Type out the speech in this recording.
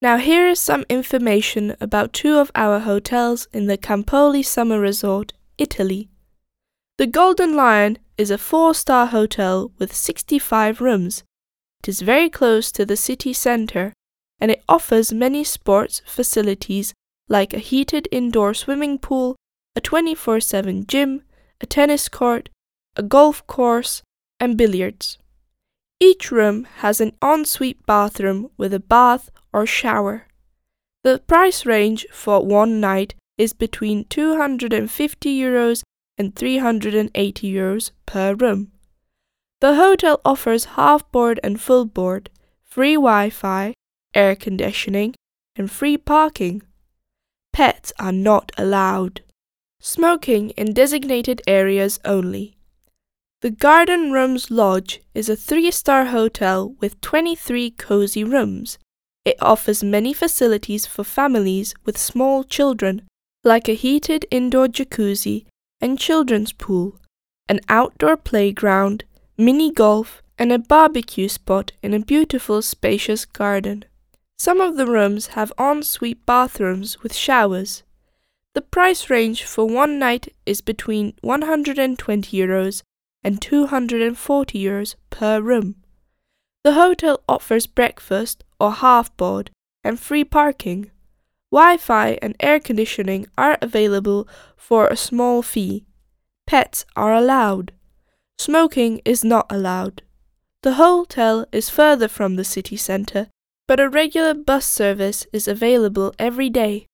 Now here is some information about two of our hotels in the Campoli Summer Resort, Italy. The Golden Lion is a 4-star hotel with 65 rooms. It is very close to the city center, and it offers many sports facilities like a heated indoor swimming pool, a 24/7 gym, a tennis court, a golf course, and billiards. Each room has an ensuite bathroom with a bath or shower. The price range for one night is between €250 and €380 per room. The hotel offers half-board and full-board, free Wi-Fi, air conditioning, and free parking. Pets are not allowed. Smoking in designated areas only. The Garden Rooms Lodge is a 3-star hotel with 23 cozy rooms. It offers many facilities for families with small children, like a heated indoor jacuzzi and children's pool, an outdoor playground, mini golf, and a barbecue spot in a beautiful spacious garden. Some of the rooms have ensuite bathrooms with showers. The price range for one night is between €120 and €240 per room. The hotel offers breakfast or half-board and free parking. Wi-Fi and air conditioning are available for a small fee. Pets are allowed. Smoking is not allowed. The hotel is further from the city center, but a regular bus service is available every day.